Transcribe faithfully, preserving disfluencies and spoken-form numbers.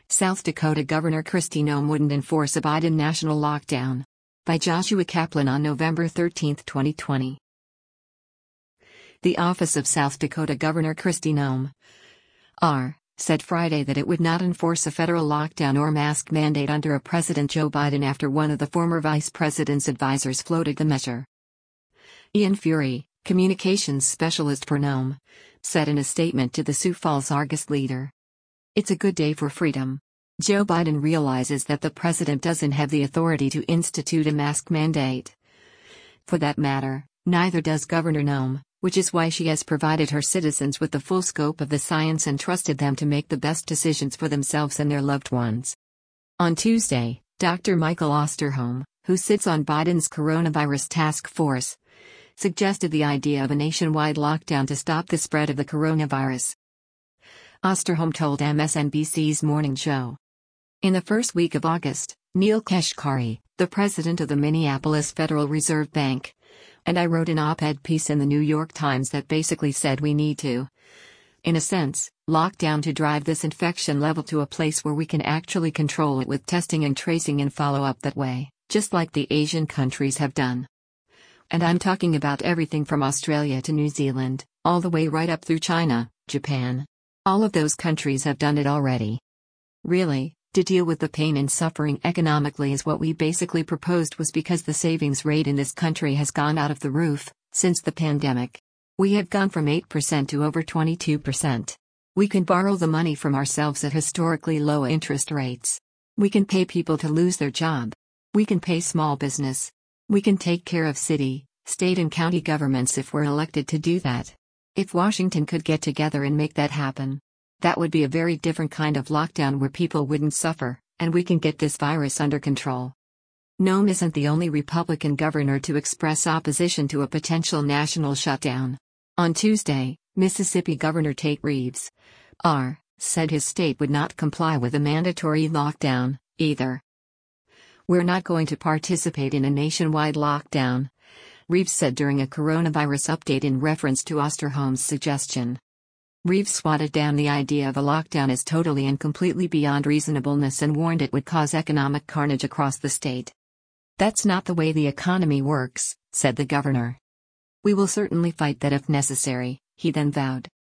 South Dakota Governor Kristi Noem wouldn't enforce a Biden national lockdown. By Joshua Kaplan on November thirteenth, twenty twenty. The office of South Dakota Governor Kristi Noem R. said Friday that it would not enforce a federal lockdown or mask mandate under a President Joe Biden after one of the former vice president's advisors floated the measure. Ian Fury, communications specialist for Noem, said in a statement to the Sioux Falls Argus Leader, "It's a good day for freedom. Joe Biden realizes that the president doesn't have the authority to institute a mask mandate. For that matter, neither does Governor Noem, which is why she has provided her citizens with the full scope of the science and trusted them to make the best decisions for themselves and their loved ones." On Tuesday, Doctor Michael Osterholm, who sits on Biden's coronavirus task force, suggested the idea of a nationwide lockdown to stop the spread of the coronavirus. Osterholm told M S N B C's Morning Joe. In the first week of August, Neil Kashkari, the president of the Minneapolis Federal Reserve Bank, and I wrote an op-ed piece in the New York Times that basically said we need to, in a sense, lock down to drive this infection level to a place where we can actually control it with testing and tracing and follow up that way, just like the Asian countries have done. And I'm talking about everything from Australia to New Zealand, all the way right up through China, Japan. All of those countries have done it already. Really, to deal with the pain and suffering economically is what we basically proposed, was because the savings rate in this country has gone out of the roof since the pandemic. We have gone from eight percent to over twenty-two percent. We can borrow the money from ourselves at historically low interest rates. We can pay people to lose their job. We can pay small business. We can take care of city, state and county governments if we're elected to do that. If Washington could get together and make that happen, that would be a very different kind of lockdown where people wouldn't suffer, and we can get this virus under control. Noem isn't the only Republican governor to express opposition to a potential national shutdown. On Tuesday, Mississippi Governor Tate Reeves, R., said his state would not comply with a mandatory lockdown, either. "We're not going to participate in a nationwide lockdown," Reeves said during a coronavirus update in reference to Osterholm's suggestion. Reeves swatted down the idea of a lockdown as totally and completely beyond reasonableness and warned it would cause economic carnage across the state. "That's not the way the economy works," said the governor. "We will certainly fight that if necessary," he then vowed.